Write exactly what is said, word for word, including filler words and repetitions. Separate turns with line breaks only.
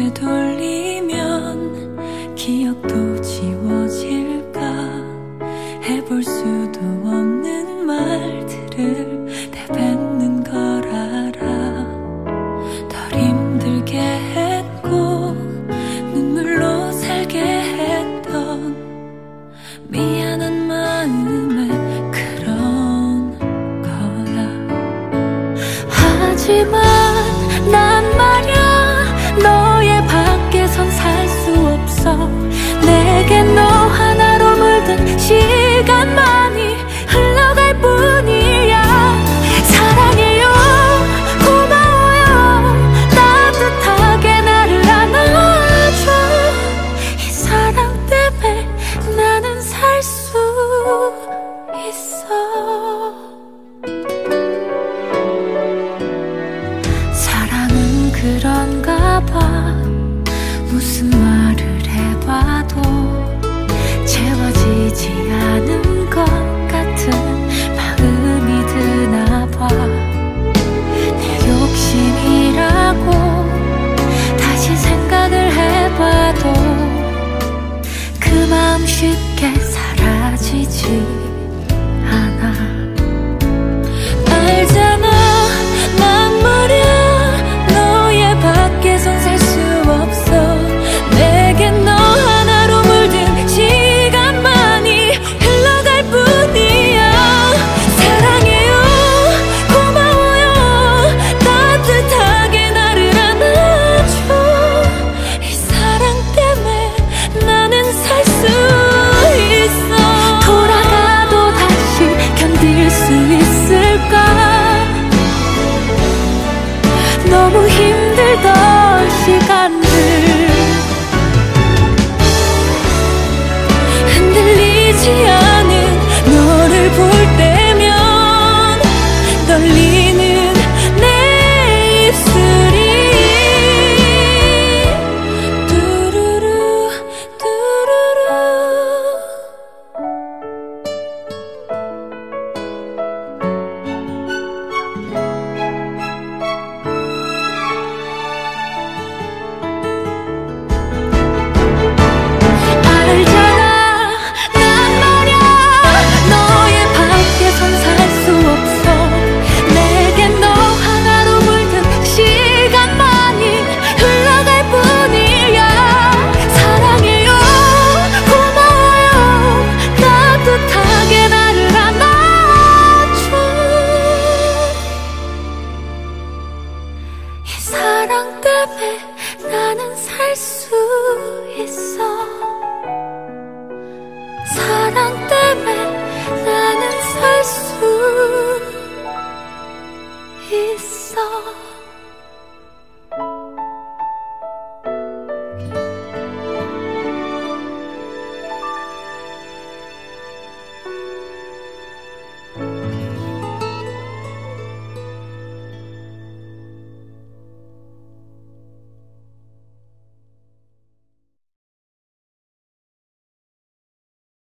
되돌리면 기억도 지워질까. 해볼 수도 없는 말들을 내뱉는 걸 알아. 덜 힘들게 했고 눈물로 살게 했던 미안한 마음에 그런 거야. 하지만 난 말야 너의 밖에선 살 수 없어. 내게 너 하나로 물든 시간만이 흘러갈 뿐이야. 사랑해요, 고마워요, 따뜻하게 나를 안아줘. 이 사랑 때문에 나는 살 수 있어. 사랑은 그런가 봐. 무슨 말을 해봐도 채워지지 않은 것 같은 마음이 드나 봐. 내 욕심이라고 다시 생각을 해봐도 그 마음 쉽게 사라지지 않아. 알잖아, 난 말야 너의 밖에선 살 수 없어. 내겐 너 하나로 물든 시간만이 흘러갈 뿐이야. 사랑해요, 고마워요, 따뜻하게 나를 안아줘. 이 사랑 때문에 나는 살 수 있어. 돌아가도 다시 견딜 수 있을까. 너무 힘들던 시간들 흔들리지 않은 너를 볼 때면 떨리는 내 입술이 뚜루루 뚜루루. 알잖아, 난 말야 너의 밖에선 살 수 없어. 내겐 너 하나로 물든 시간만이 흘러갈 뿐이야. 사랑해요, 고마워요, 따뜻하게 나를 안아줘. 이 사랑 때문에 나는 살 수 있어. 사랑 때문에 나는 살 수